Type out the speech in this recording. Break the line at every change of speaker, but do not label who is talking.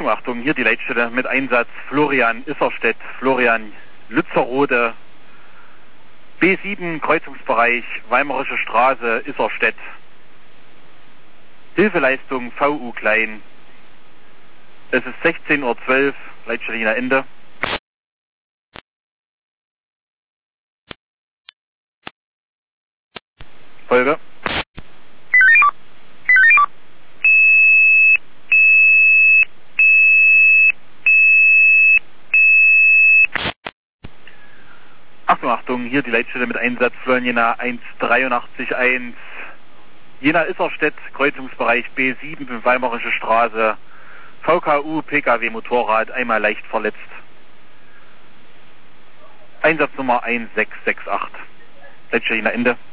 Achtung, Achtung, hier die Leitstelle mit Einsatz Florian Isserstedt, Florian Lützerrode, B7 Kreuzungsbereich Weimarische Straße, Isserstedt. Hilfeleistung VU Klein. Es ist 16:12 Uhr, Leitstelle Jena Ende. Folge. Achtung, Achtung, hier die Leitstelle mit Einsatz Florian Jena 183.1. Jena Isserstedt, Kreuzungsbereich B7, Weimarische Straße. VKU, PKW, Motorrad, einmal leicht verletzt. Einsatznummer 1668. Leitstelle Jena Ende.